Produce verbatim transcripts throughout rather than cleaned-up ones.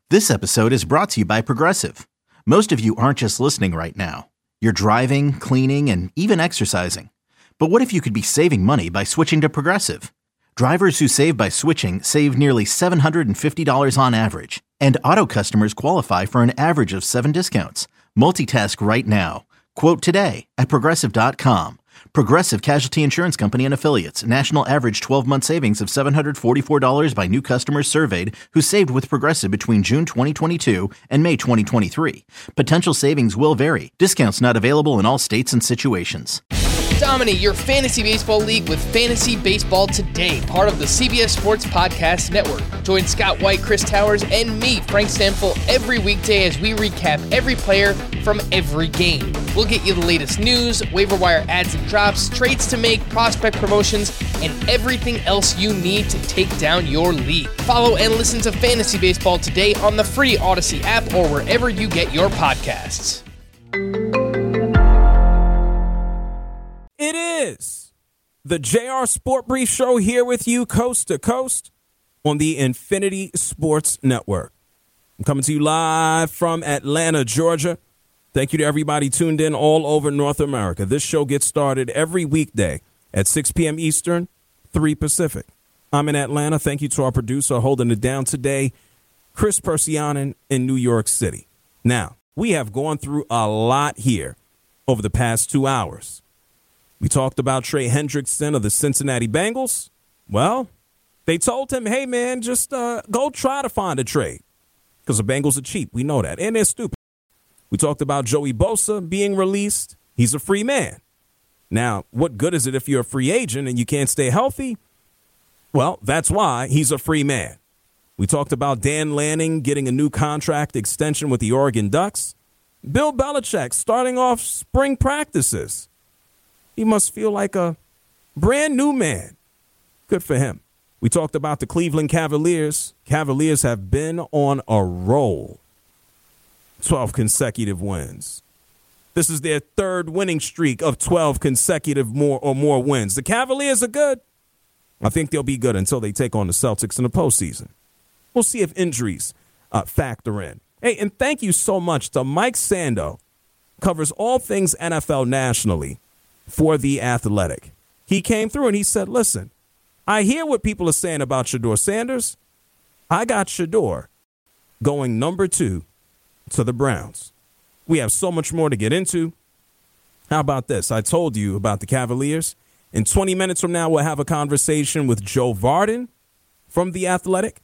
This episode is brought to you by Progressive. Most of you aren't just listening right now. You're driving, cleaning, and even exercising. But what if you could be saving money by switching to Progressive? Drivers who save by switching save nearly seven hundred fifty dollars on average. And auto customers qualify for an average of seven discounts. Multitask right now. Quote today at Progressive dot com. Progressive Casualty Insurance Company and Affiliates. National average twelve-month savings of seven hundred forty-four dollars by new customers surveyed who saved with Progressive between June twenty twenty-two and May twenty twenty-three. Potential savings will vary. Discounts not available in all states and situations. Dominate your fantasy baseball league with Fantasy Baseball Today, part of the C B S Sports Podcast Network. Join Scott White, Chris Towers, and me, Frank Stanfill, every weekday as we recap every player from every game. We'll get you the latest news, waiver wire ads and drops, trades to make, prospect promotions, and everything else you need to take down your league. Follow and listen to Fantasy Baseball Today on the free Odyssey app or wherever you get your podcasts. It is the J R Sport Brief Show here with you coast to coast on the Infinity Sports Network. I'm coming to you live from Atlanta, Georgia. Thank you to everybody tuned in all over North America. This show gets started every weekday at six p.m. Eastern, three Pacific. I'm in Atlanta. Thank you to our producer holding it down today, Chris Persianen in New York City. Now, we have gone through a lot here over the past two hours. We talked about Trey Hendrickson of the Cincinnati Bengals. Well, they told him, hey, man, just uh, go try to find a trade because the Bengals are cheap. We know that. And they're stupid. We talked about Joey Bosa being released. He's a free man. Now, what good is it if you're a free agent and you can't stay healthy? Well, that's why he's a free man. We talked about Dan Lanning getting a new contract extension with the Oregon Ducks. Bill Belichick starting off spring practices. He must feel like a brand new man. Good for him. We talked about the Cleveland Cavaliers. Cavaliers have been on a roll. twelve consecutive wins. This is their third winning streak of twelve consecutive more or more wins. The Cavaliers are good. I think they'll be good until they take on the Celtics in the postseason. We'll see if injuries uh, factor in. Hey, and thank you so much to Mike Sando. Covers all things N F L nationally for The Athletic. He came through and he said, listen, I hear what people are saying about Shedeur Sanders. I got Shedeur going number two to the Browns. We have so much more to get into. How about this? I told you about the Cavaliers. In twenty minutes from now, we'll have a conversation with Joe Vardon from The Athletic.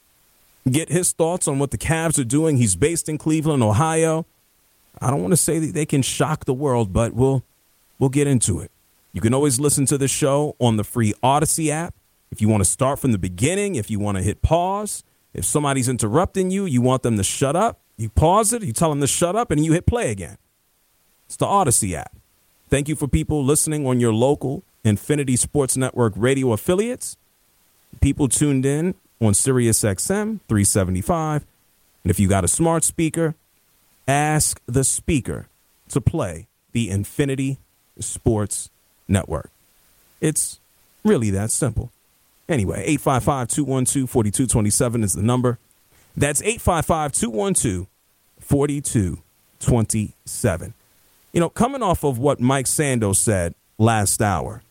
Get his thoughts on what the Cavs are doing. He's based in Cleveland, Ohio. I don't want to say that they can shock the world, but we'll We'll get into it. You can always listen to the show on the free Odyssey app. If you want to start from the beginning, if you want to hit pause, if somebody's interrupting you, you want them to shut up, you pause it, you tell them to shut up, and you hit play again. It's the Odyssey app. Thank you for people listening on your local Infinity Sports Network radio affiliates. People tuned in on Sirius X M three seventy-five. And if you got a smart speaker, ask the speaker to play the Infinity Sports Network. It's really that simple. Anyway, eight five five, two one two, four two two seven is the number. That's eight five five, two one two, four two two seven. You know, coming off of what Mike Sando said last hour,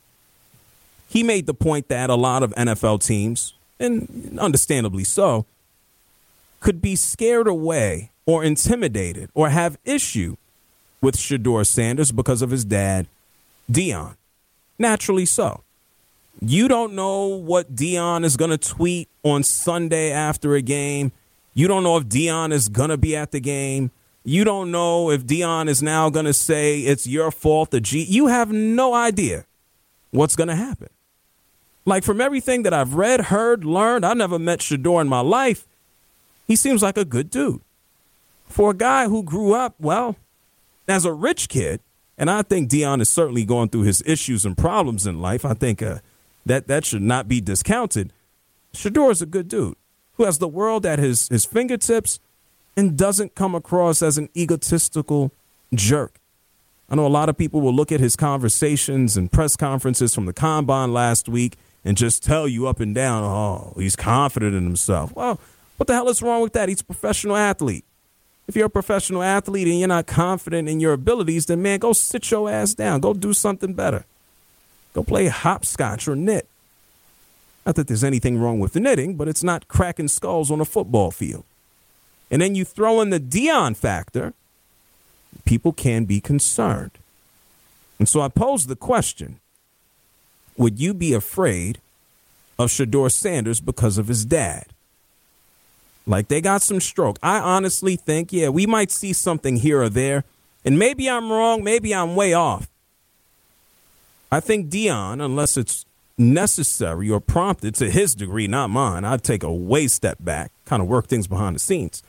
he made the point that a lot of N F L teams, and understandably so, could be scared away or intimidated or have issue with Shedeur Sanders because of his dad, Deion. Naturally so. You don't know what Deion is going to tweet on Sunday after a game. You don't know if Deion is going to be at the game. You don't know if Deion is now going to say it's your fault. The G. You have no idea what's going to happen. Like, from everything that I've read, heard, learned, I never met Shedeur in my life. He seems like a good dude. For a guy who grew up, well, as a rich kid, and I think Deion is certainly going through his issues and problems in life. I think uh, that that should not be discounted. Shedeur is a good dude who has the world at his, his fingertips and doesn't come across as an egotistical jerk. I know a lot of people will look at his conversations and press conferences from the Combine last week and just tell you up and down, oh, he's confident in himself. Well, What the hell is wrong with that? He's a professional athlete. If you're a professional athlete and you're not confident in your abilities, then, man, go sit your ass down. Go do something better. Go play hopscotch or knit. Not that there's anything wrong with knitting, but it's not cracking skulls on a football field. And then you throw in the Deion factor, people can be concerned. And so I pose the question, would you be afraid of Shedeur Sanders because of his dad? Like, they got some stroke. I honestly think, yeah, we might see something here or there. And maybe I'm wrong. Maybe I'm way off. I think Deion, unless it's necessary or prompted to his degree, not mine, I'd take a way step back, kind of work things behind the scenes.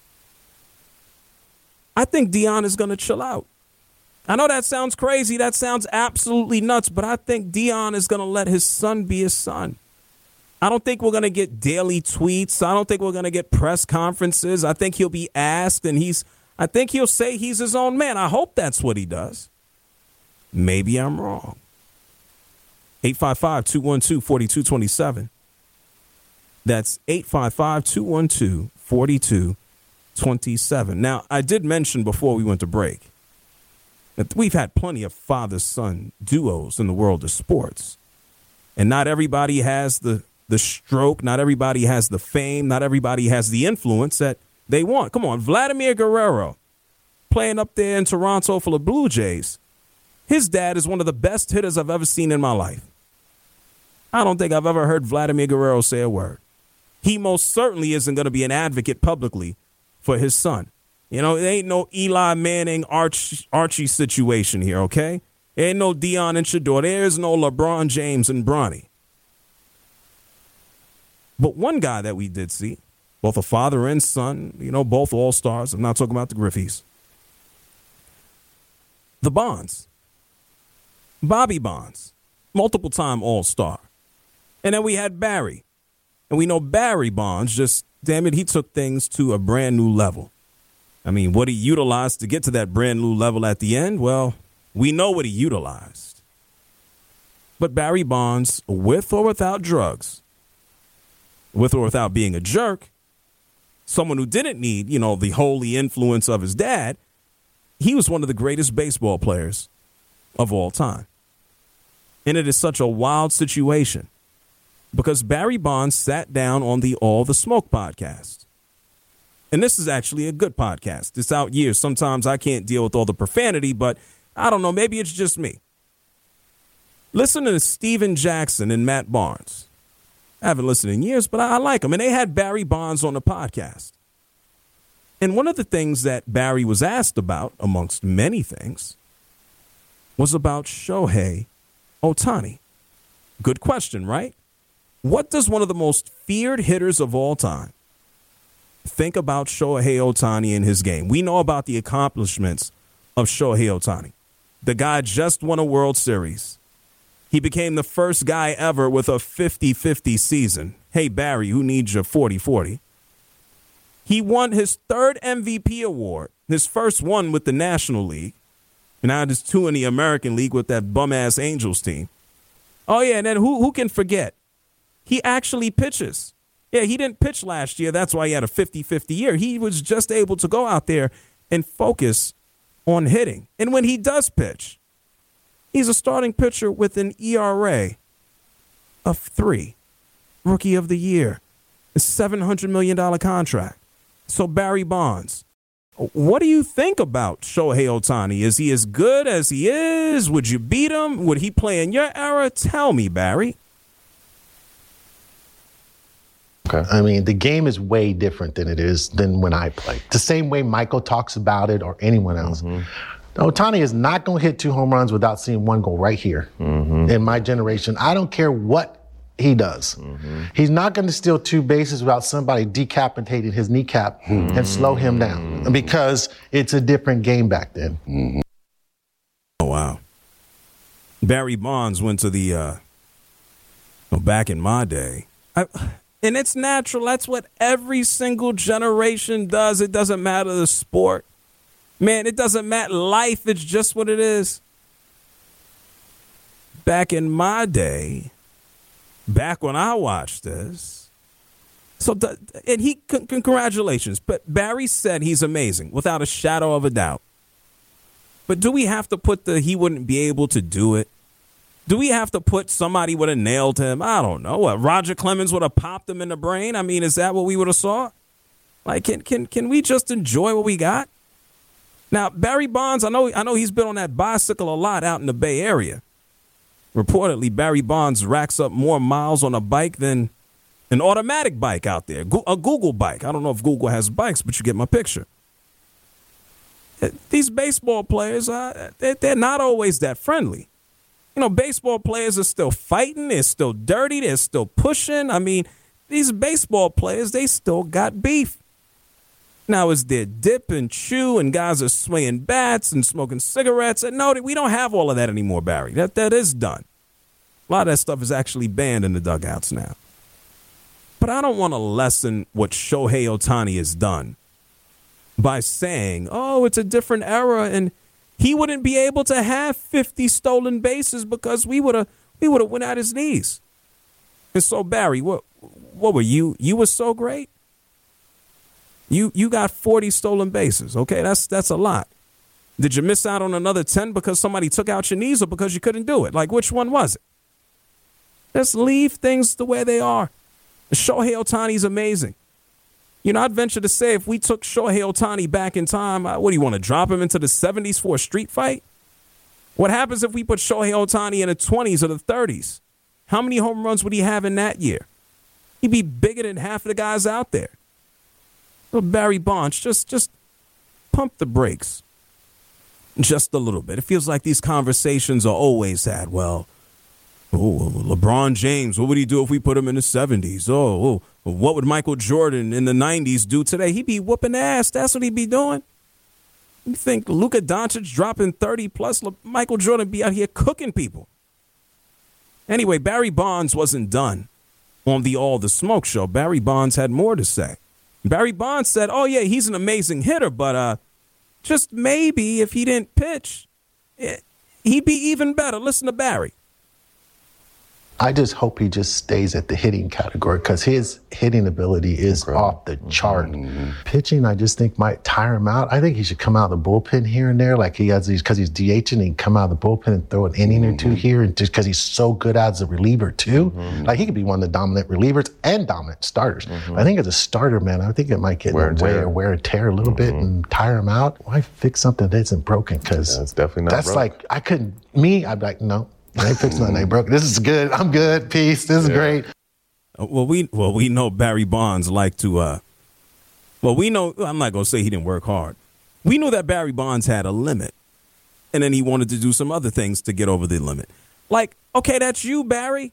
I think Deion is going to chill out. I know that sounds crazy. That sounds absolutely nuts. But I think Deion is going to let his son be his son. I don't think we're going to get daily tweets. I don't think we're going to get press conferences. I think he'll be asked, and he's. I think he'll say he's his own man. I hope that's what he does. Maybe I'm wrong. eight five five, two one two, four two two seven. That's eight five five, two one two, four two two seven. Now, I did mention before we went to break that we've had plenty of father-son duos in the world of sports. And not everybody has the, the stroke. Not everybody has the fame. Not everybody has the influence that they want. Come on, Vladimir Guerrero playing up there in Toronto for the Blue Jays. His dad is one of the best hitters I've ever seen in my life. I don't think I've ever heard Vladimir Guerrero say a word. He most certainly isn't going to be an advocate publicly for his son. You know, it ain't no Eli Manning, Arch, Archie situation here, okay? There ain't no Deion and Shedeur. There is no LeBron James and Bronny. But one guy that we did see, both a father and son, you know, both all-stars. I'm not talking about the Griffies. The Bonds. Bobby Bonds, multiple-time all-star. And then we had Barry. And we know Barry Bonds just, damn it, he took things to a brand new level. I mean, what he utilized to get to that brand new level at the end, well, we know what he utilized. But Barry Bonds, with or without drugs, with or without being a jerk, someone who didn't need, you know, the holy influence of his dad, he was one of the greatest baseball players of all time. And it is such a wild situation because Barry Bonds sat down on the All the Smoke podcast. And this is actually a good podcast. It's out years. Sometimes I can't deal with all the profanity, but I don't know. Maybe it's just me. Listen to Steven Jackson and Matt Barnes. I haven't listened in years, but I, I like them. And they had Barry Bonds on the podcast. And one of the things that Barry was asked about, amongst many things, was about Shohei Ohtani. Good question, right? What does one of the most feared hitters of all time think about Shohei Ohtani in his game? We know about the accomplishments of Shohei Ohtani. The guy just won a World Series. He became the first guy ever with a fifty-fifty season. Hey, Barry, who needs your forty forty? He won his third M V P award, his first one with the National League. And now there's two in the American League with that bum-ass Angels team. Oh, yeah, and then who, who can forget? He actually pitches. Yeah, he didn't pitch last year. That's why he had a fifty-fifty year. He was just able to go out there and focus on hitting. And when he does pitch, he's a starting pitcher with an E R A of three. Rookie of the year. A seven hundred million dollars contract. So Barry Bonds, what do you think about Shohei Ohtani? Is he as good as he is? Would you beat him? Would he play in your era? Tell me, Barry. Okay. I mean, the game is way different than it is than when I played. The same way Michael talks about it or anyone else. Mm-hmm. Ohtani is not going to hit two home runs without seeing one go right here. Mm-hmm. In my generation, I don't care what he does. Mm-hmm. He's not going to steal two bases without somebody decapitating his kneecap mm-hmm. and slow him down because it's a different game back then. Mm-hmm. Oh, wow. Barry Bonds went to the, uh, well, back in my day, I, and it's natural. That's what every single generation does. It doesn't matter the sport. Man, it doesn't matter. Life, it's just what it is. Back in my day, back when I watched this, So, the, and he, c- congratulations. But Barry said he's amazing, without a shadow of a doubt. But do we have to put the he wouldn't be able to do it? Do we have to put somebody would have nailed him? I don't know. What, Roger Clemens would have popped him in the brain? I mean, is that what we would have saw? Like, can can can we just enjoy what we got? Now, Barry Bonds, I know I know he's been on that bicycle a lot out in the Bay Area. Reportedly, Barry Bonds racks up more miles on a bike than an automatic bike out there, a Google bike. I don't know if Google has bikes, but you get my picture. These baseball players, uh, they're not always that friendly. You know, baseball players are still fighting. They're still dirty. They're still pushing. I mean, these baseball players, they still got beef. Now, is there dip and chew and guys are swinging bats and smoking cigarettes? And no, we don't have all of that anymore, Barry. That That is done. A lot of that stuff is actually banned in the dugouts now. But I don't want to lessen what Shohei Ohtani has done by saying, oh, it's a different era and he wouldn't be able to have fifty stolen bases because we would have we would have went at his knees. And so, Barry, what what were you? You were so great. You you got forty stolen bases. Okay, that's that's a lot. Did you miss out on another ten because somebody took out your knees or because you couldn't do it? Like, which one was it? Just leave things the way they are. Shohei Ohtani's amazing. You know, I'd venture to say if we took Shohei Ohtani back in time, uh, what do you want to drop him into the seventies for a street fight? What happens if we put Shohei Ohtani in the twenties or the thirties? How many home runs would he have in that year? He'd be bigger than half of the guys out there. So Barry Bonds, just, just pump the brakes just a little bit. It feels like these conversations are always had. Well, oh, LeBron James, what would he do if we put him in the seventies? Oh, oh, what would Michael Jordan in the nineties do today? He'd be whooping ass. That's what he'd be doing. You think Luka Doncic dropping thirty plus, Michael Jordan be out here cooking people. Anyway, Barry Bonds wasn't done on the All the Smoke show. Barry Bonds had more to say. Barry Bonds said, oh, yeah, he's an amazing hitter, but uh, just maybe if he didn't pitch, it, he'd be even better. Listen to Barry. I just hope he just stays at the hitting category because his hitting ability is Incredible. off the chart. Mm-hmm. Pitching, I just think might tire him out. I think he should come out of the bullpen here and there, like he has these because he's DHing. He can come out of the bullpen and throw an inning mm-hmm. or two here, and just because he's so good as a reliever too. Mm-hmm. Like he could be one of the dominant relievers and dominant starters. Mm-hmm. I think as a starter, man, I think it might get wear and tear, wear and tear a little mm-hmm. bit and tire him out. Why fix something that isn't broken? Because that's definitely not. That's broke. like I couldn't. Me, I'd be like, no. I ain't fixing nothing. They broke. This is good. I'm good. Peace. This is yeah. great. Well, we well we know Barry Bonds like to. Uh, well, we know. I'm not gonna say he didn't work hard. We knew that Barry Bonds had a limit, and then he wanted to do some other things to get over the limit. Like, okay, that's you, Barry.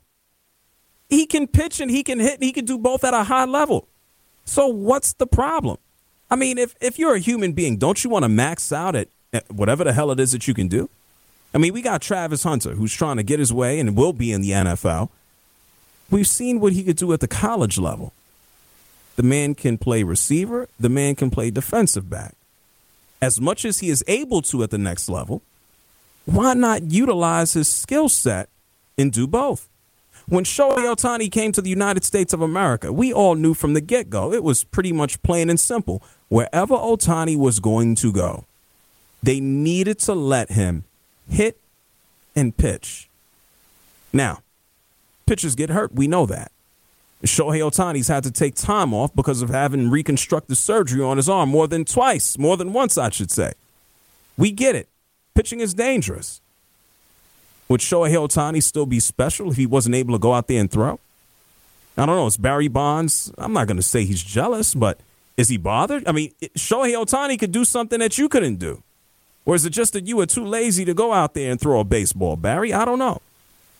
He can pitch and he can hit and he can do both at a high level. So what's the problem? I mean, if if you're a human being, don't you want to max out at, at whatever the hell it is that you can do? I mean, we got Travis Hunter, who's trying to get his way and will be in the N F L. We've seen what he could do at the college level. The man can play receiver. The man can play defensive back. As much as he is able to at the next level, why not utilize his skill set and do both? When Shohei Ohtani came to the United States of America, we all knew from the get-go, it was pretty much plain and simple. Wherever Ohtani was going to go, they needed to let him hit and pitch. Now, pitchers get hurt. We know that. Shohei Ohtani's had to take time off because of having reconstructive surgery on his arm more than twice, more than once, I should say. We get it. Pitching is dangerous. Would Shohei Ohtani still be special if he wasn't able to go out there and throw? I don't know. It's Barry Bonds. I'm not going to say he's jealous, but is he bothered? I mean, Shohei Ohtani could do something that you couldn't do. Or is it just that you were too lazy to go out there and throw a baseball, Barry? I don't know.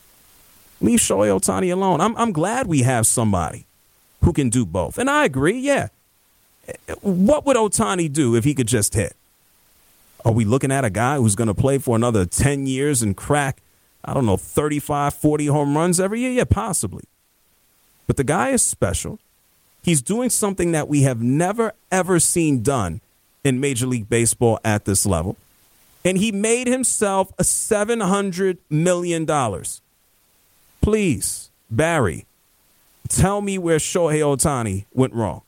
Leave Shohei Ohtani alone. I'm I'm glad we have somebody who can do both. And I agree, yeah. What would Ohtani do if he could just hit? Are we looking at a guy who's going to play for another ten years and crack, I don't know, thirty-five, forty home runs every year? Yeah, possibly. But the guy is special. He's doing something that we have never, ever seen done in Major League Baseball at this level. And he made himself a seven hundred million dollars. Please, Barry, Tell me where Shohei Ohtani went wrong.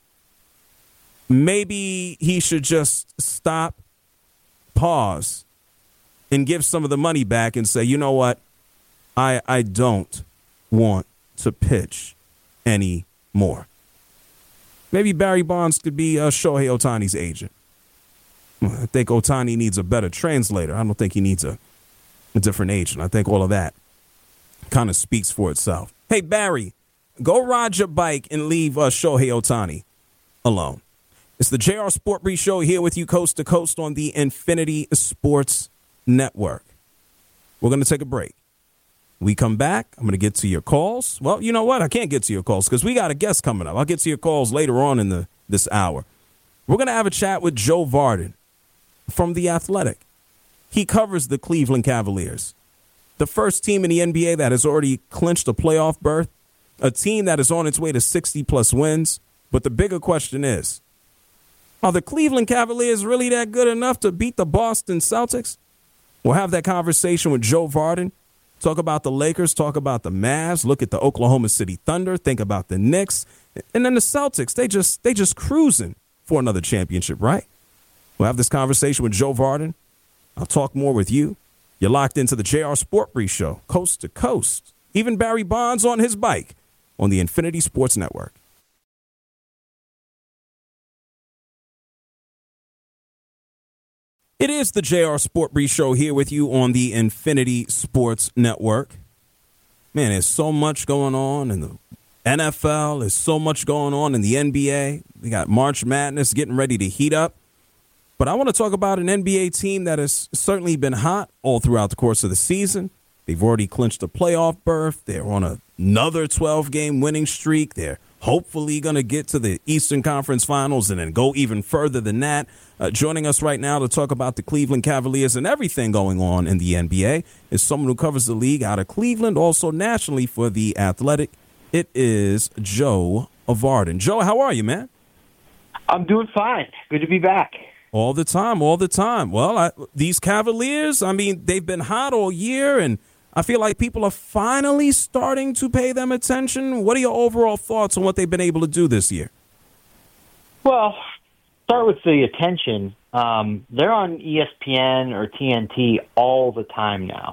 Maybe he should just stop, pause, and give some of the money back and say, you know what, I I don't want to pitch anymore. Maybe Barry Bonds could be uh, Shohei Ohtani's agent. I think Ohtani needs a better translator. I don't think he needs a, a different agent. I think all of that kind of speaks for itself. Hey, Barry, go ride your bike and leave uh, Shohei Ohtani alone. It's the J R Sport Brief Show here with you coast to coast on the Infinity Sports Network. We're going to take a break. We come back. I'm going to get to your calls. Well, you know what? I can't get to your calls because we got a guest coming up. I'll get to your calls later on in the this hour. We're going to have a chat with Joe Vardon from The Athletic. He covers the Cleveland Cavaliers, the first team in the N B A that has already clinched a playoff berth, a team that is on its way to sixty-plus wins. But the bigger question is, are the Cleveland Cavaliers really that good enough to beat the Boston Celtics? We'll have that conversation with Joe Vardon. Talk about the Lakers, talk about the Mavs, look at the Oklahoma City Thunder, think about the Knicks. And then the Celtics, they just they just cruising for another championship, right? We'll have this conversation with Joe Vardon. I'll talk more with you. You're locked into the J R Sport Brief Show, coast to coast. Even Barry Bonds on his bike on the Infinity Sports Network. It is the J R Sport Brief Show here with you on the Infinity Sports Network. Man, there's so much going on in the N F L. There's so much going on in the N B A. We got March Madness getting ready to heat up. But I want to talk about an N B A team that has certainly been hot all throughout the course of the season. They've already clinched a playoff berth. They're on a, another twelve-game winning streak. They're hopefully going to get to the Eastern Conference Finals and then go even further than that. Uh, joining us right now to talk about the Cleveland Cavaliers and everything going on in the N B A is someone who covers the league out of Cleveland, also nationally for The Athletic. It is Joe Vardon. Joe, how are you, man? I'm doing fine. Good to be back. All the time, all the time. Well, I, these Cavaliers, I mean, they've been hot all year, and I feel like people are finally starting to pay them attention. What are your overall thoughts on what they've been able to do this year? Well, start with the attention. Um, they're on E S P N or T N T all the time now.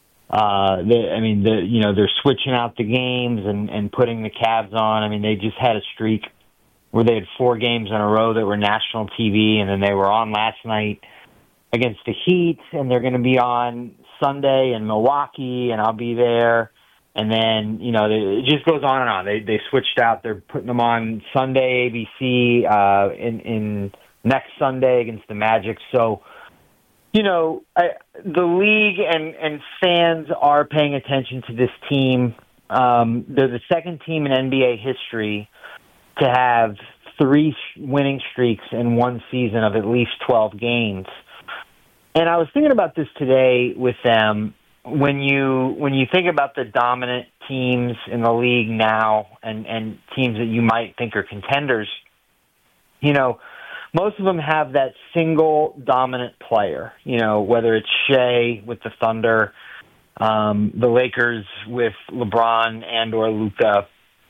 Uh, they, I mean, the, you know, they're switching out the games and, and putting the Cavs on. I mean, they just had a streak where they had four games in a row that were national T V, and then they were on last night against the Heat, and they're going to be on Sunday in Milwaukee, and I'll be there. And then, you know, they, it just goes on and on. They they switched out. They're putting them on Sunday, A B C, uh, in, in next Sunday against the Magic. So, you know, I, the league and, and fans are paying attention to this team. Um, they're the second team in N B A history to have three winning streaks in one season of at least twelve games. And I was thinking about this today with them. When you when you think about the dominant teams in the league now and, and teams that you might think are contenders, you know, most of them have that single dominant player, you know, whether it's Shea with the Thunder, um, the Lakers with LeBron and or Luka,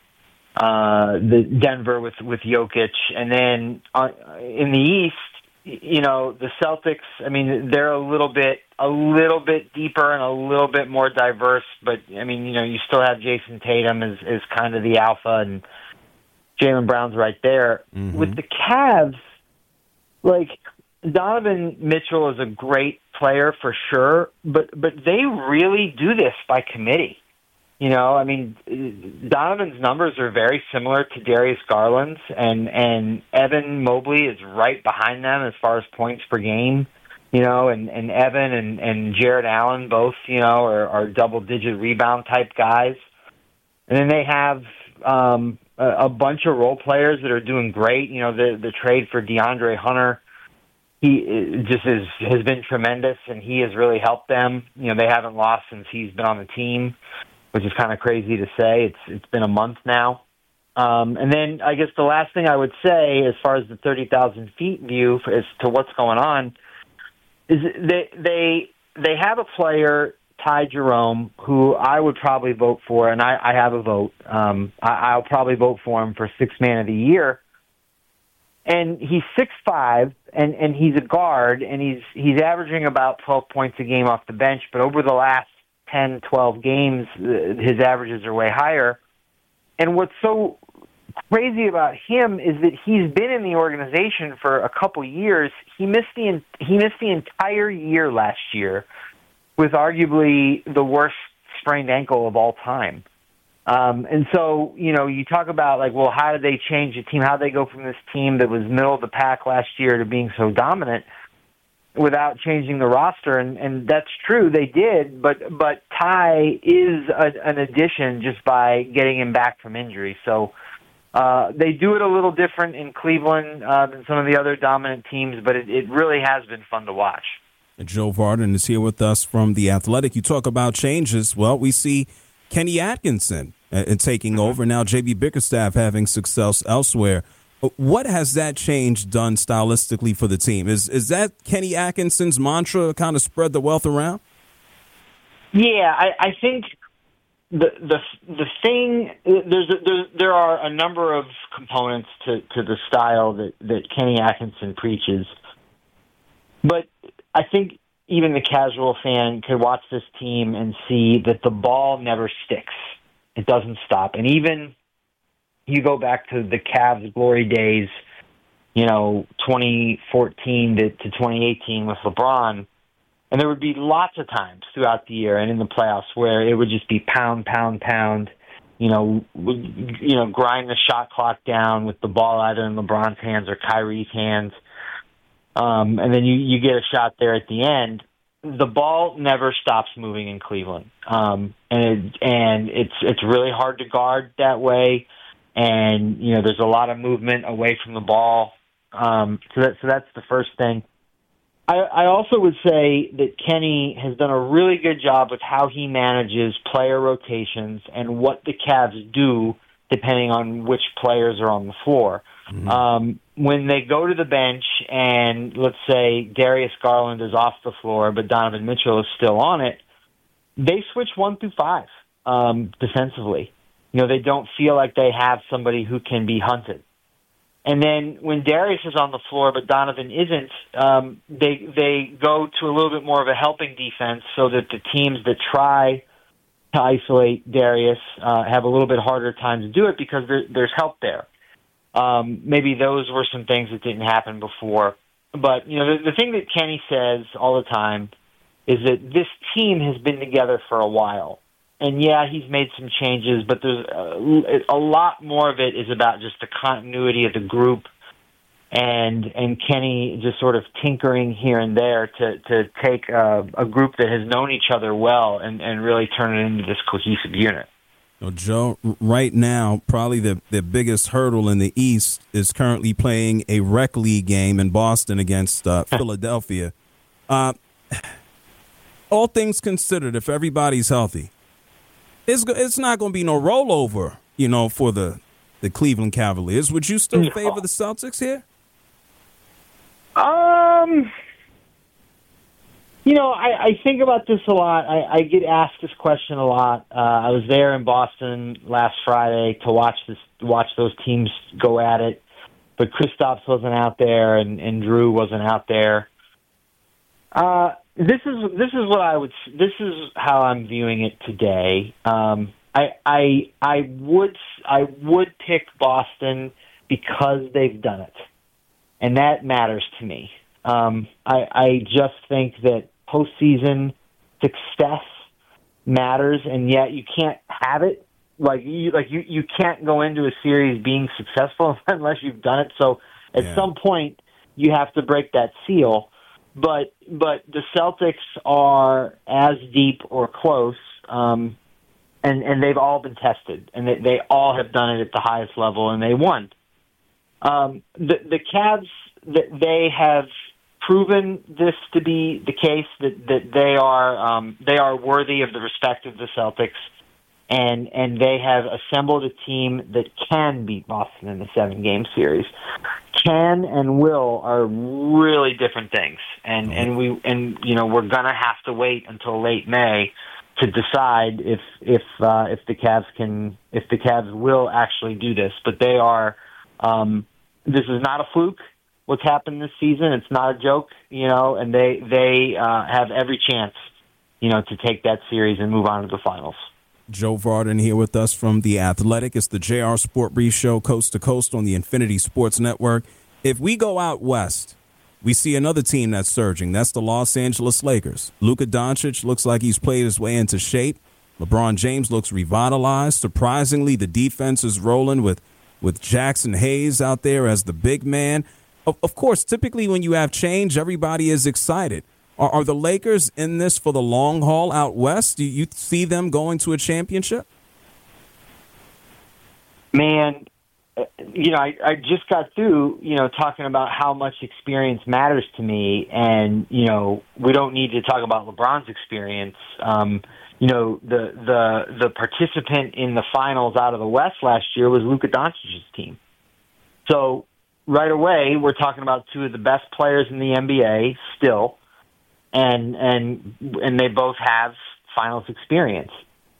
uh, the Denver with, with Jokic, and then uh, in the East, you know, the Celtics, I mean, they're a little bit a little bit deeper and a little bit more diverse, but, I mean, you know, you still have Jason Tatum as, as kind of the alpha, and Jaylen Brown's right there. Mm-hmm. With the Cavs, like, Donovan Mitchell is a great player for sure, but but they really do this by committee. You know, I mean, Donovan's numbers are very similar to Darius Garland's, and, and Evan Mobley is right behind them as far as points per game. You know, and, and Evan and, and Jared Allen both, you know, are, are double-digit rebound-type guys. And then they have um, a, a bunch of role players that are doing great. You know, the the trade for DeAndre Hunter, he just is, has been tremendous, and he has really helped them. You know, they haven't lost since he's been on the team, which is kind of crazy to say. It's It's been a month now. Um, and then I guess the last thing I would say as far as the thirty thousand feet view as to what's going on is they they they have a player Ty Jerome, who I would probably vote for, and I, I have a vote. Um, I, I'll probably vote for him for Sixth Man of the Year. And he's six five, and, and he's a guard, and he's he's averaging about twelve points a game off the bench. But over the last ten, twelve games, his averages are way higher. And what's so crazy about him is that he's been in the organization for a couple years. He missed the he missed the entire year last year with arguably the worst sprained ankle of all time. Um, and so, you know, you talk about, like, well, how did they change the team? How did they go from this team that was middle of the pack last year to being so dominant without changing the roster? And, and that's true, they did, but but Ty is a, an addition just by getting him back from injury. So uh, they do it a little different in Cleveland uh, than some of the other dominant teams, but it, it really has been fun to watch. Joe Vardon is here with us from The Athletic. You talk about changes. Well, we see Kenny Atkinson uh, taking over, now J B Bickerstaff having success elsewhere. What has that change done stylistically for the team? Is is that Kenny Atkinson's mantra, kind of spread the wealth around? Yeah, I, I think the the the thing there's, a, there's there are a number of components to, to the style that, that Kenny Atkinson preaches, but I think even the casual fan could watch this team and see that the ball never sticks. It doesn't stop. And even you go back to the Cavs' glory days, you know, twenty fourteen to, to twenty eighteen with LeBron, and there would be lots of times throughout the year and in the playoffs where it would just be pound, pound, pound, you know, you know, grind the shot clock down with the ball either in LeBron's hands or Kyrie's hands. Um, and then you, you get a shot there at the end. The ball never stops moving in Cleveland, um, and it, and it's it's really hard to guard that way. And you know, there's a lot of movement away from the ball. Um, so that so that's the first thing. I, I also would say that Kenny has done a really good job with how he manages player rotations and what the Cavs do depending on which players are on the floor. Mm-hmm. Um, when they go to the bench and, let's say, Darius Garland is off the floor, but Donovan Mitchell is still on it, they switch one through five um, defensively. You know, they don't feel like they have somebody who can be hunted. And then when Darius is on the floor, but Donovan isn't, um, they they go to a little bit more of a helping defense so that the teams that try to isolate Darius uh, have a little bit harder time to do it because there, there's help there. Um, maybe those were some things that didn't happen before. But, you know, the, the thing that Kenny says all the time is that this team has been together for a while. And, yeah, he's made some changes, but there's a, a lot more of it is about just the continuity of the group and and Kenny just sort of tinkering here and there to, to take a, a group that has known each other well and, and really turn it into this cohesive unit. Well, Joe, right now, probably the, the biggest hurdle in the East is currently playing a rec league game in Boston against uh, Philadelphia. Uh, all things considered, if everybody's healthy, it's it's not going to be no rollover, you know, for the, the Cleveland Cavaliers. Would you still no. favor the Celtics here? Um... You know, I, I think about this a lot. I, I get asked this question a lot. Uh, I was there in Boston last Friday to watch this, watch those teams go at it, but Kristaps wasn't out there and, and Drew wasn't out there. Uh, this is this is what I would. This is how I'm viewing it today. Um, I I I would I would pick Boston because they've done it, and that matters to me. Um, I, I just think that postseason success matters, and yet you can't have it. Like you, like you, you can't go into a series being successful unless you've done it. So at yeah. some point, you have to break that seal. But but the Celtics are as deep or close, um, and and they've all been tested, and they, they all have done it at the highest level, and they won. Um, the the Cavs, they have proven this to be the case, that, that they are um, they are worthy of the respect of the Celtics, and and they have assembled a team that can beat Boston in the seven-game series. Can and will are really different things, and and we and you know we're gonna have to wait until late May to decide if if uh, if the Cavs can if the Cavs will actually do this. But they are. Um, this is not a fluke. What's happened this season? It's not a joke, you know. And they they uh, have every chance, you know, to take that series and move on to the finals. Joe Vardon here with us from The Athletic. It's the J R Sport Brief Show, coast to coast on the Infinity Sports Network. If we go out west, we see another team that's surging. That's the Los Angeles Lakers. Luka Doncic looks like he's played his way into shape. LeBron James looks revitalized. Surprisingly, the defense is rolling with, with Jackson Hayes out there as the big man. Of, of course, typically when you have change, everybody is excited. Are, are the Lakers in this for the long haul out west? Do you see them going to a championship? Man, you know, I, I just got through, you know, talking about how much experience matters to me. And, you know, we don't need to talk about LeBron's experience. Um, you know, the, the, the participant in the finals out of the West last year was Luka Doncic's team. So right away, we're talking about two of the best players in the N B A still. And, and, and they both have finals experience.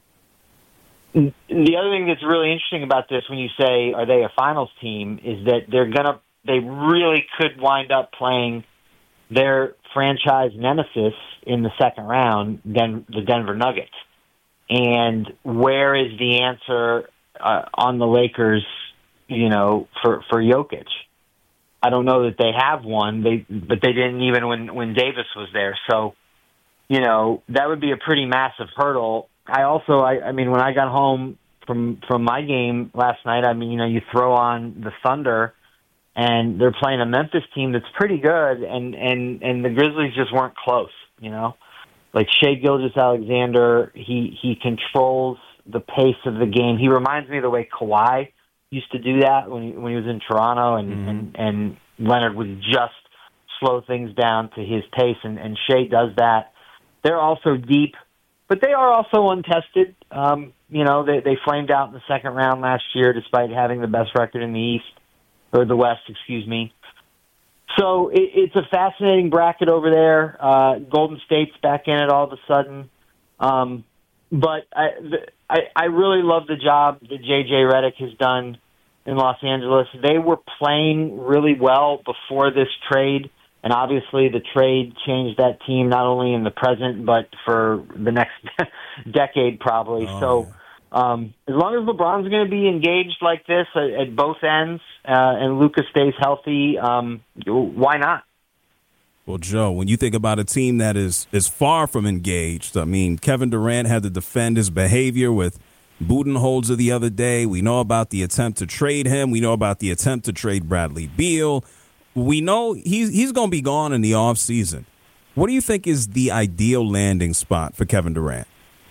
The other thing that's really interesting about this, when you say, are they a finals team, is that they're gonna, they really could wind up playing their franchise nemesis in the second round, Den- the Denver Nuggets. And where is the answer uh, on the Lakers, you know, for, for Jokic? I don't know that they have one, they, but they didn't even when, when Davis was there. So, you know, that would be a pretty massive hurdle. I also, I, I mean, when I got home from from my game last night, I mean, you know, you throw on the Thunder, and they're playing a Memphis team that's pretty good, and and and the Grizzlies just weren't close, you know. Like Shai Gilgeous-Alexander, he he controls the pace of the game. He reminds me of the way Kawhi used to do that when he, when he was in Toronto, and mm-hmm. and and Leonard would just slow things down to his pace, and and Shai does that. They're also deep. But they are also untested. Um, you know, they, they flamed out in the second round last year despite having the best record in the East, or the West, excuse me. So it, it's a fascinating bracket over there. Uh, Golden State's back in it all of a sudden. Um, but I, the, I, I really love the job that J J Redick has done in Los Angeles. They were playing really well before this trade. And obviously the trade changed that team not only in the present, but for the next decade probably. Oh, so yeah. um, as long as LeBron's going to be engaged like this at, at both ends uh, and Luka stays healthy, um, why not? Well, Joe, when you think about a team that is, is far from engaged, I mean, Kevin Durant had to defend his behavior with Budenholzer the other day. We know about the attempt to trade him. We know about the attempt to trade Bradley Beal. We know he's he's going to be gone in the offseason. What do you think is the ideal landing spot for Kevin Durant?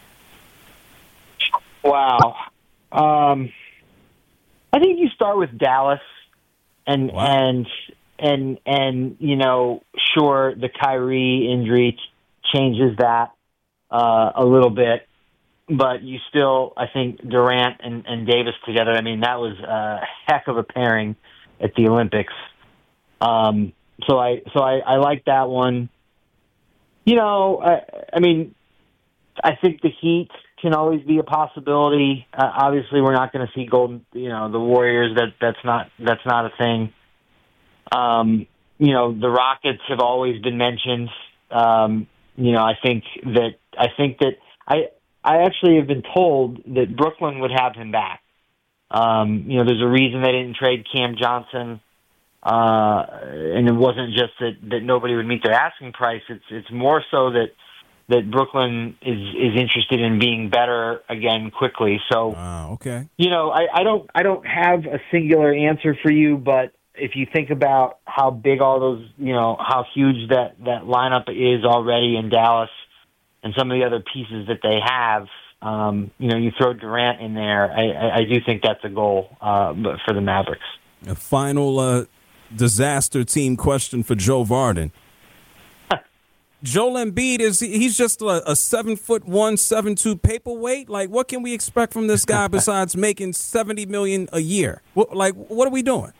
Wow. Um, I think you start with Dallas, and wow. and and and you know, sure, the Kyrie injury changes that uh, a little bit, but you still, I think Durant and, and Davis together. I mean, that was a heck of a pairing at the Olympics. Um, so I, so I, I like that one. You know, I, I mean, I think the Heat can always be a possibility. Uh, obviously, we're not going to see Golden, you know, the Warriors. That that's not that's not a thing. Um, you know, the Rockets have always been mentioned. Um, you know, I think that I think that I I actually have been told that Brooklyn would have him back. Um, you know, there's a reason they didn't trade Cam Johnson. Uh, and it wasn't just that, that nobody would meet their asking price. It's it's more so that that Brooklyn is, is interested in being better again quickly. So, uh, okay, you know, I, I don't I don't have a singular answer for you, but if you think about how big all those, you know, how huge that, that lineup is already in Dallas, and some of the other pieces that they have, um, you know, you throw Durant in there. I, I, I do think that's a goal uh, for the Mavericks. A final. Uh... disaster team question for Joe Vardon. Joel Embiid is he's just a, a seven foot one, seven two paperweight. Like, what can we expect from this guy besides making seventy million a year? What, like, what are we doing?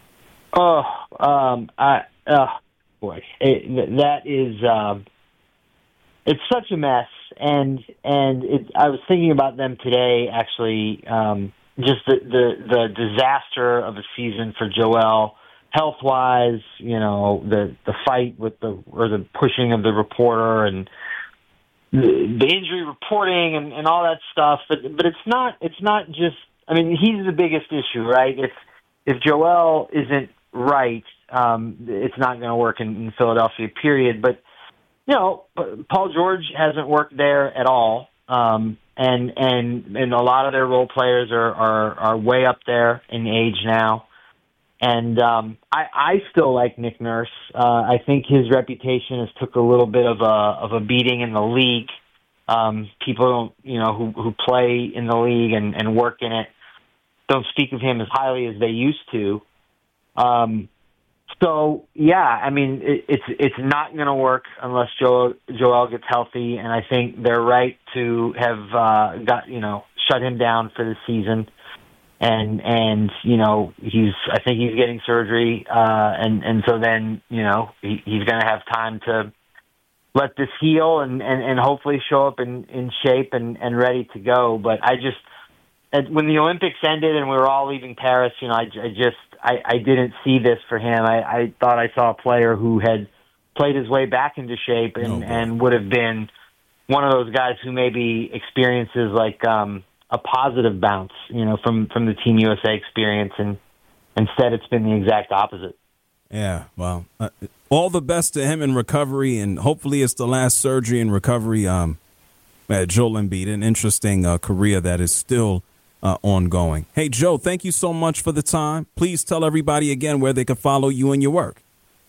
Oh, um, I, uh, boy, it, that is, um, it's such a mess. And, and it, I was thinking about them today, actually, um, just the, the, the disaster of a season for Joel, health-wise, you know, the, the fight with the, or the pushing of the reporter and the, the injury reporting and, and all that stuff. But, but it's not, it's not just, I mean, he's the biggest issue, right? If, if Joel isn't right, um, it's not going to work in, in Philadelphia, period. But, you know, Paul George hasn't worked there at all. Um, and, and, and a lot of their role players are, are, are way up there in age now. And, um, I, I still like Nick Nurse. Uh, I think his reputation has took a little bit of a, of a beating in the league. Um, people don't, you know, who, who play in the league and, and work in it don't speak of him as highly as they used to. Um, so yeah, I mean, it, it's, it's not going to work unless Joel, Joel gets healthy. And I think they're right to have, uh, got, you know, shut him down for the season. And, and, you know, he's, I think he's getting surgery. Uh, and, and so then, you know, he, he's going to have time to let this heal and, and, and hopefully show up in, in shape and, and ready to go. But I just, when the Olympics ended and we were all leaving Paris, you know, I, I just, I, I didn't see this for him. I, I thought I saw a player who had played his way back into shape and, oh, and would have been one of those guys who maybe experiences like um, a positive bounce, you know, from, from the Team U S A experience. And instead it's been the exact opposite. Yeah, well, uh, all the best to him in recovery, and hopefully it's the last surgery and recovery. Um, uh, Joel Embiid, an interesting uh, career that is still Uh, ongoing. Hey, Joe, thank you so much for the time. Please tell everybody again where they can follow you and your work.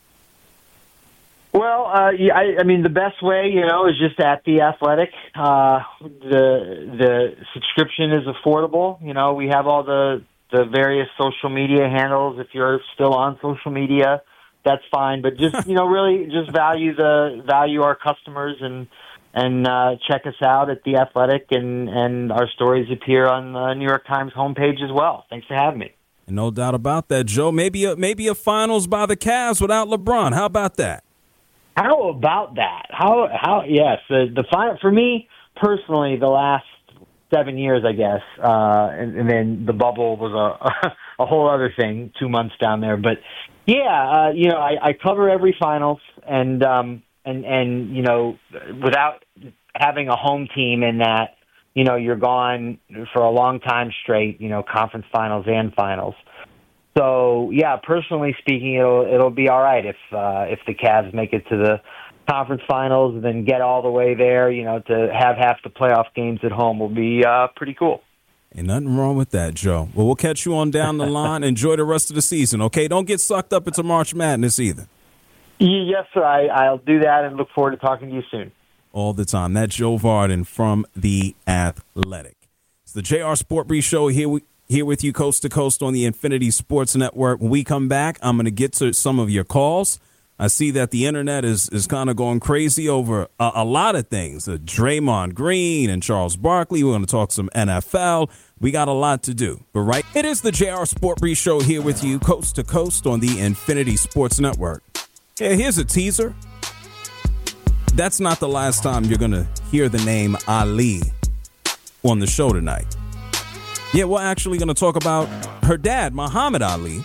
Well, uh, yeah, I, I mean, the best way, you know, is just at The Athletic. Uh, the the subscription is affordable. You know, we have all the, the various social media handles. If you're still on social media, that's fine. But just, you know, really just value the value our customers and And uh, check us out at The Athletic, and, and our stories appear on the New York Times homepage as well. Thanks for having me. No doubt about that, Joe. Maybe a, maybe a finals by the Cavs without LeBron. How about that? How about that? How how yes, the the final for me personally, the last seven years, I guess, uh, and, and then the bubble was a a whole other thing, two months down there. But yeah, uh, you know, I, I cover every finals, and um, and and you know, without having a home team in that, you know, you're gone for a long time straight, you know, conference finals and finals. So, yeah, personally speaking, it'll it'll be all right if uh, if the Cavs make it to the conference finals and then get all the way there. You know, to have half the playoff games at home will be uh, pretty cool. Ain't nothing wrong with that, Joe. Well, we'll catch you on down the line. Enjoy the rest of the season, okay? Don't get sucked up into March Madness either. Yes, sir. I, I'll do that and look forward to talking to you soon. All the time. That's Joe Vardon from The Athletic. It's the J R Sport Brief Show here, we, here with you coast to coast on the Infinity Sports Network. When we come back, I'm going to get to some of your calls. I see that the internet is, is kind of going crazy over a, a lot of things. Uh, Draymond Green and Charles Barkley. We're going to talk some N F L. We got a lot to do. But right, it is the J R Sport Brief Show here with you coast to coast on the Infinity Sports Network. Yeah, here's a teaser. That's not the last time you're going to hear the name Ali on the show tonight. Yeah, we're actually going to talk about her dad, Muhammad Ali.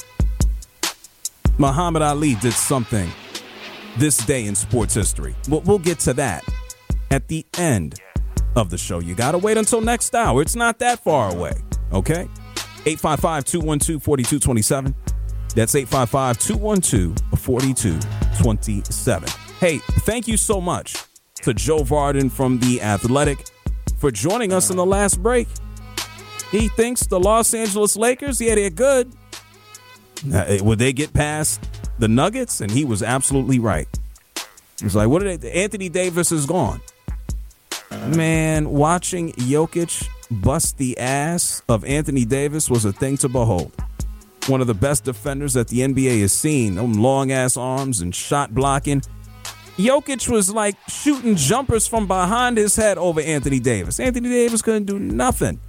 Muhammad Ali did something this day in sports history. We'll, we'll get to that at the end of the show. You got to wait until next hour. It's not that far away, okay? eight five five, two one two, four two two seven. That's eight five five, two one two, four two two seven. Hey, thank you so much to Joe Vardon from The Athletic for joining us in the last break. He thinks the Los Angeles Lakers, yeah, they're good. Uh, would they get past the Nuggets? And he was absolutely right. He was like, what are they? Anthony Davis is gone. Man, watching Jokic bust the ass of Anthony Davis was a thing to behold. One of the best defenders that the N B A has seen. Them long-ass arms and shot blocking. Jokic was like shooting jumpers from behind his head over Anthony Davis. Anthony Davis couldn't do nothing.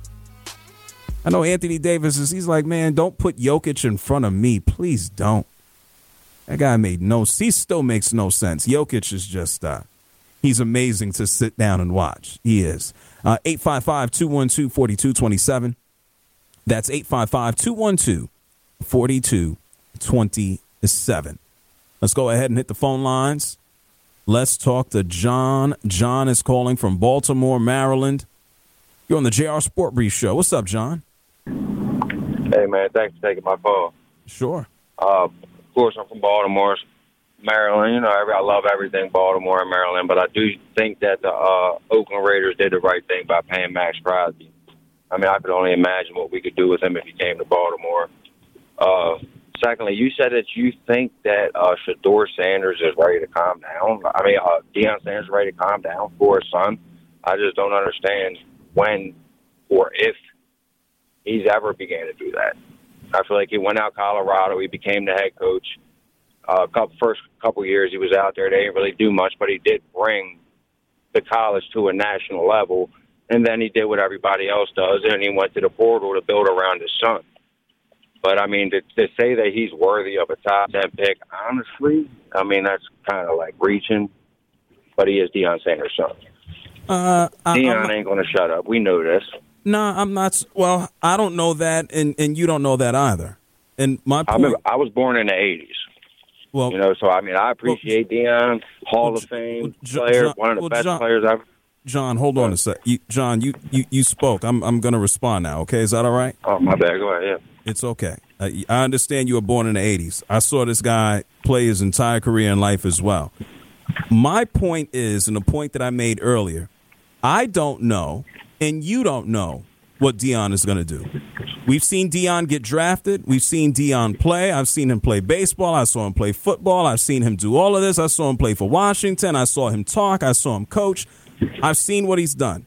I know Anthony Davis is, he's like, man, don't put Jokic in front of me. Please don't. That guy made no, he still makes no sense. Jokic is just, uh, he's amazing to sit down and watch. He is. Uh, eight five five, two one two, four two two seven. That's eight five five, two one two, four two two seven. Let's go ahead and hit the phone lines. Let's talk to John. John is calling from Baltimore, Maryland. You're on the J R Sport Brief Show. What's up, John? Hey, man, thanks for taking my call. Sure. Uh, of course, I'm from Baltimore, Maryland. You know, every, I love everything Baltimore and Maryland, but I do think that the uh, Oakland Raiders did the right thing by paying Max Crosby. I mean, I could only imagine what we could do with him if he came to Baltimore. Uh, secondly, you said that you think that uh, Shedeur Sanders is ready to calm down. I mean, uh, Deion Sanders is ready to calm down for his son. I just don't understand when or if he's ever began to do that. I feel like he went out Colorado. He became the head coach. Uh, couple, first couple years he was out there, they didn't really do much, but he did bring the college to a national level. And then he did what everybody else does, and he went to the portal to build around his son. But, I mean, to, to say that he's worthy of a top ten pick, honestly, I mean, that's kind of like reaching. But he is Deion Sanders' son. Uh, I, Deion I'm, ain't going to shut up. We know this. No, nah, I'm not. Well, I don't know that, and, and you don't know that either. And my point, I, remember, I was born in the eighties. Well, you know, so I mean, I appreciate well, Deion, Hall well, of Fame well, player, John, one of the well, best John, players ever. John, hold on a sec. You, John, you, you, you spoke. I'm I'm going to respond now. Okay, is that all right? Oh, my bad. Go ahead. Yeah. It's okay. Uh, I understand you were born in the eighties. I saw this guy play his entire career in life as well. My point is, and the point that I made earlier, I don't know, and you don't know what Deion is going to do. We've seen Deion get drafted. We've seen Deion play. I've seen him play baseball. I saw him play football. I've seen him do all of this. I saw him play for Washington. I saw him talk. I saw him coach. I've seen what he's done.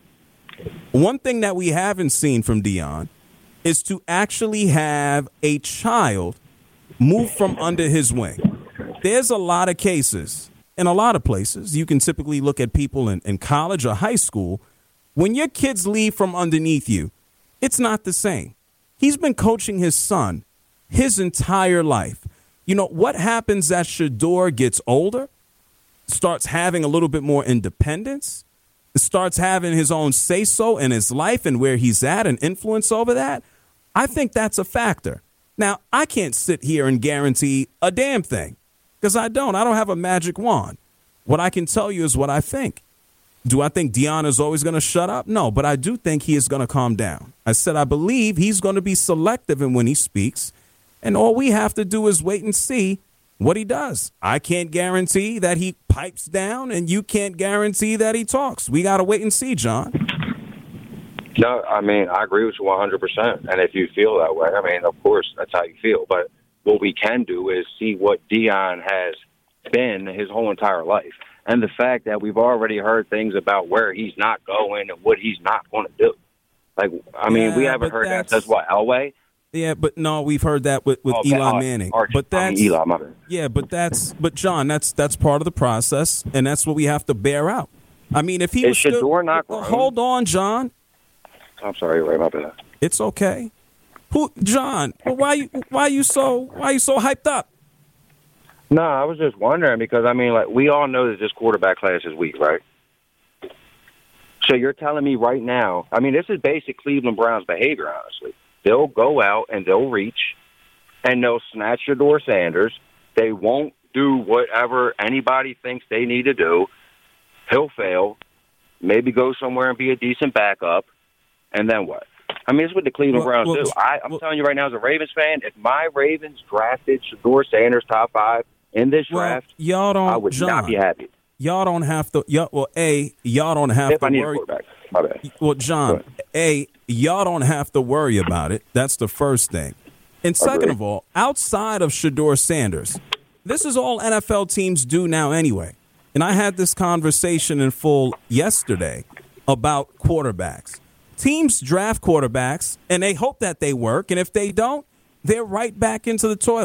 One thing that we haven't seen from Deion is to actually have a child move from under his wing. There's a lot of cases in a lot of places. You can typically look at people in, in college or high school. When your kids leave from underneath you, it's not the same. He's been coaching his son his entire life. You know, what happens as Shedeur gets older, starts having a little bit more independence, starts having his own say-so in his life and where he's at and influence over that, I think that's a factor. Now, I can't sit here and guarantee a damn thing because I don't. I don't have a magic wand. What I can tell you is what I think. Do I think Deion is always going to shut up? No, but I do think he is going to calm down. I said I believe he's going to be selective in when he speaks, and all we have to do is wait and see what he does. I can't guarantee that he pipes down, and you can't guarantee that he talks. We got to wait and see, John. No, I mean, I agree with you one hundred percent, and if you feel that way, I mean, of course, that's how you feel. But what we can do is see what Deion has been his whole entire life. And the fact that we've already heard things about where he's not going and what he's not going to do. Like, I mean, yeah, we haven't heard that since, what, Elway? Yeah, but no, we've heard that with, with oh, Eli uh, Manning. Archie, but that's, I mean, Eli, my bad. Yeah, but that's, but John, that's that's part of the process, and that's what we have to bear out. I mean, if he Is was still, Shedeur not well, grown? Hold on, John. I'm sorry, right, my bad. It's okay. Who, John? Well, why you why you so why you so hyped up? No, I was just wondering because, I mean, like, we all know that this quarterback class is weak, right? So you're telling me right now, I mean, this is basic Cleveland Browns behavior, honestly. They'll go out and they'll reach, and they'll snatch Shedeur Sanders. They won't do whatever anybody thinks they need to do. He'll fail, maybe go somewhere and be a decent backup, and then what? I mean, it's what the Cleveland well, Browns well, do. I, I'm well, telling you right now as a Ravens fan, if my Ravens drafted Shedeur Sanders top five in this well, draft, y'all don't, I would John, not be happy. Y'all don't have to, y'all, well, A, y'all don't have if to I need worry. a quarterback. My bad. Well, John, A, y'all don't have to worry about it. That's the first thing. And second Agreed. of all, outside of Shedeur Sanders, this is all N F L teams do now anyway. And I had this conversation in full yesterday about quarterbacks. Teams draft quarterbacks, and they hope that they work. And if they don't, they're right back into the toilet.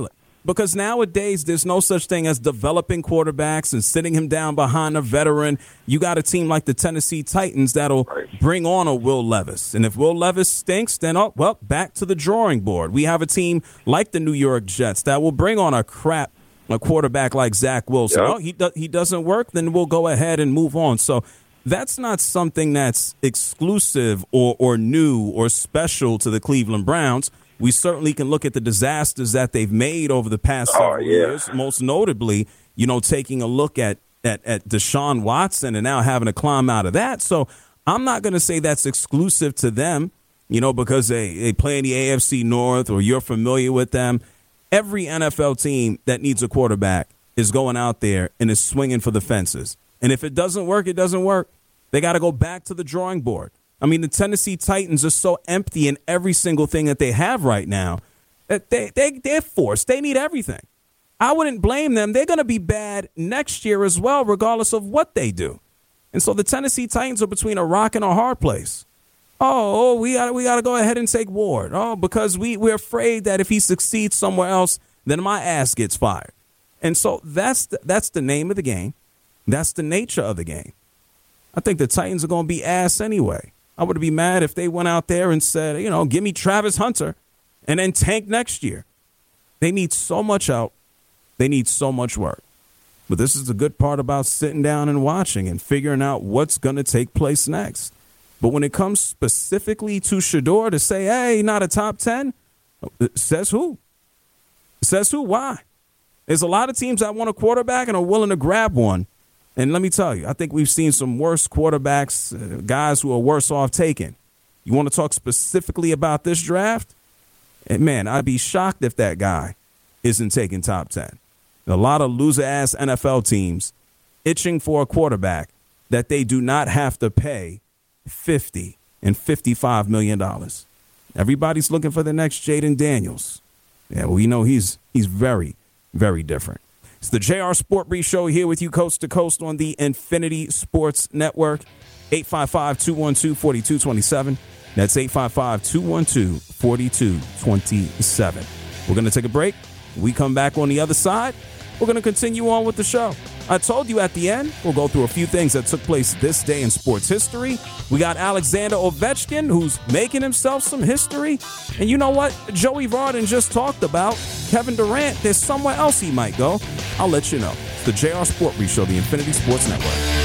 Because nowadays there's no such thing as developing quarterbacks and sitting him down behind a veteran. You got a team like the Tennessee Titans that'll right. bring on a Will Levis. And if Will Levis stinks, then, oh, well, back to the drawing board. We have a team like the New York Jets that will bring on a crap a quarterback like Zach Wilson. Yep. Oh, he, do- he doesn't work, then we'll go ahead and move on. So that's not something that's exclusive or, or new or special to the Cleveland Browns. We certainly can look at the disasters that they've made over the past several oh, yeah. years, most notably, you know, taking a look at, at, at Deshaun Watson and now having to climb out of that. So I'm not going to say that's exclusive to them, you know, because they, they play in the A F C North or you're familiar with them. Every N F L team that needs a quarterback is going out there and is swinging for the fences. And if it doesn't work, it doesn't work. They got to go back to the drawing board. I mean, the Tennessee Titans are so empty in every single thing that they have right now that they, they, they're forced. They need everything. I wouldn't blame them. They're going to be bad next year as well, regardless of what they do. And so the Tennessee Titans are between a rock and a hard place. Oh, we got we got to go ahead and take Ward. Oh, because we, we're afraid that if he succeeds somewhere else, then my ass gets fired. And so that's the, that's the name of the game. That's the nature of the game. I think the Titans are going to be ass anyway. I would be mad if they went out there and said, you know, give me Travis Hunter and then tank next year. They need so much help. They need so much work. But this is the good part about sitting down and watching and figuring out what's going to take place next. But when it comes specifically to Shedeur to say, hey, not a top ten, says who? Says who? Why? There's a lot of teams that want a quarterback and are willing to grab one. And let me tell you, I think we've seen some worse quarterbacks, uh, guys who are worse off taken. You want to talk specifically about this draft? And man, I'd be shocked if that guy isn't taking top ten. A lot of loser-ass N F L teams itching for a quarterback that they do not have to pay fifty and fifty-five million dollars. Everybody's looking for the next Jaden Daniels. Yeah, well, you know he's he's very, very different. It's the J R Sport Brief Show here with you coast to coast on the Infinity Sports Network. eight five five, two one two, four two two seven. That's eight five five, two one two, four two two seven. We're going to take a break. When we come back on the other side, we're going to continue on with the show. I told you at the end, we'll go through a few things that took place this day in sports history. We got Alexander Ovechkin, who's making himself some history. And you know what? Joey Varden just talked about Kevin Durant. There's somewhere else he might go. I'll let you know. It's the J R Sport Brief Show, the Infinity Sports Network.